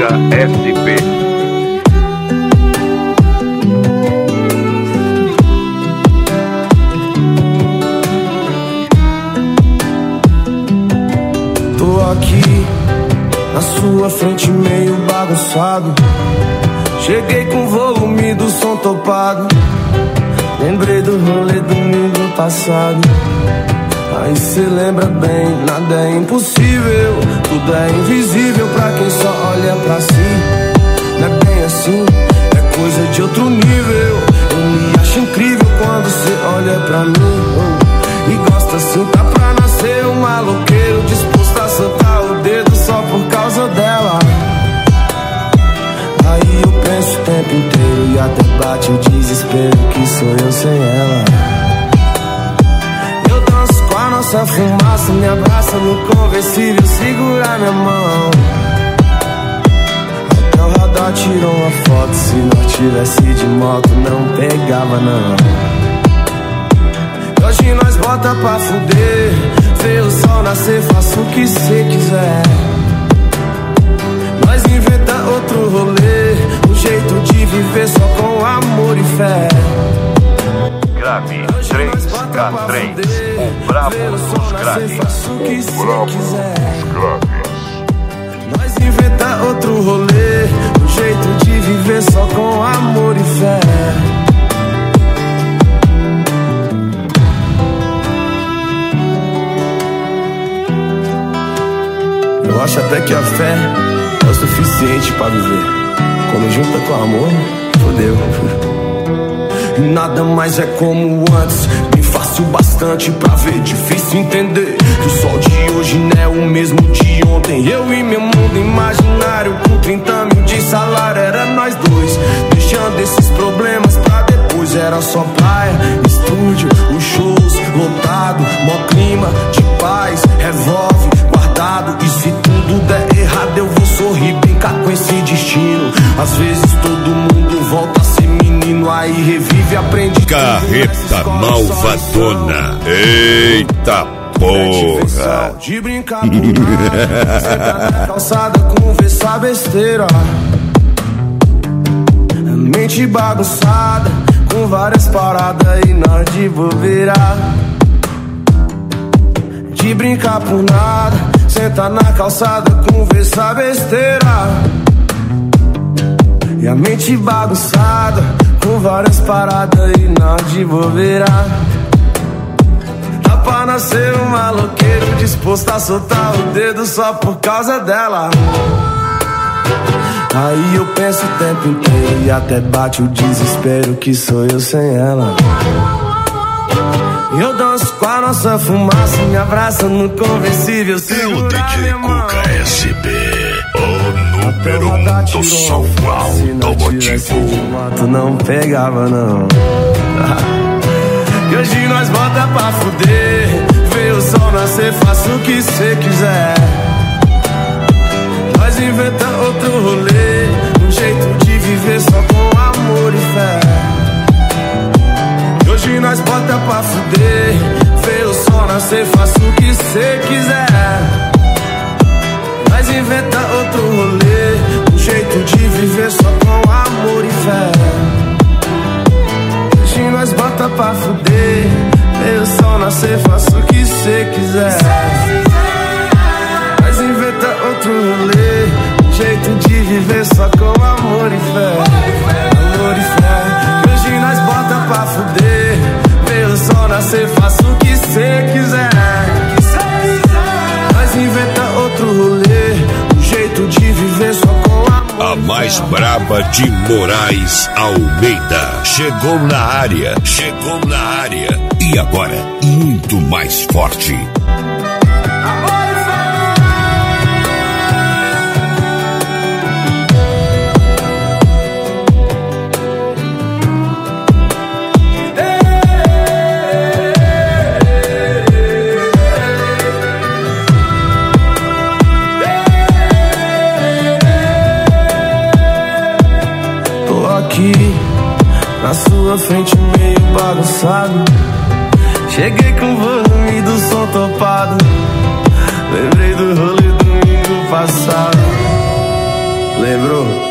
Cuca SP. Aqui na sua frente meio bagunçado. Cheguei com o volume do som topado. Lembrei do rolê domingo passado. Aí cê lembra bem, nada é impossível. Tudo é invisível pra quem só olha pra si. Não é bem assim, é coisa de outro nível. Eu me acho incrível quando cê olha pra mim. E gosta assim, tá pra nascer um maloqueiro disposto a soltar o dedo só por causa dela. Aí eu penso o tempo inteiro e até bate o desespero que sou eu sem ela. Eu danço com a nossa fumaça, me abraça no conversível, segura minha mão. Até o radar tirou uma foto, se nós tivesse de moto não pegava não. Hoje nós bota pra fuder, vê o sol nascer, faça o que cê quiser. Nós inventa outro rolê, um jeito de viver só com amor e fé. Grave 3K3, o brabo dos graves. O brabo dos graves. Nós inventa outro rolê, um jeito de viver só com amor e fé. Eu acho até que a fé é o suficiente pra viver. Quando junta com amor, fodeu. Nada mais é como antes, bem fácil bastante pra ver. Difícil entender que o sol de hoje não é o mesmo de ontem. Eu e meu mundo imaginário com 30 mil de salário. Era nós dois, deixando esses problemas pra depois. Era só praia, estúdio, os shows lotado, mó clima de paz, revólver guardado. E se tudo der errado eu vou sorrir, brincar com esse destino. Às vezes todo mundo volta a ser menino, aí revive, aprende. Carreta malvadona. Eita porra. De brincar com nada, sentar na calçada, conversar besteira. Mente bagunçada, com várias paradas e nós de bobeira. De brincar por nada, sentar na calçada, conversar besteira. E a mente bagunçada, com várias paradas e nós de bobeira. Dá pra nascer um maloqueiro disposto a soltar o dedo só por causa dela. Aí eu penso o tempo inteiro e até bate o desespero que sou eu sem ela. Eu danço com a nossa fumaça, me abraça no conversível. É o DJ Cuca SP, o número 1 do som automotivo. Não pegava não. E hoje nós bota pra fuder, vê o sol nascer, faça o que cê quiser. Nós inventa outro rolê, um jeito de viver só com amor e fé. Hoje nós bota pra fuder, vê o sol nascer, faça o que cê quiser. Nós inventa outro rolê, um jeito de viver só com amor e fé. Hoje nós bota pra fuder, vê o sol nascer, faça o que cê quiser. Nós inventa outro rolê, um jeito de viver só com amor e fé. Amor e fé. Hoje nós bota pra fuder, vê o sol nascer, faça o que cê quiser. Nós inventa outro rolê, um jeito de viver só com amor. A mais braba de Moraes Almeida chegou na área, e agora muito mais forte. Na sua frente meio bagunçado, cheguei com o volume do som topado. Lembrei do rolê domingo passado. quebrou.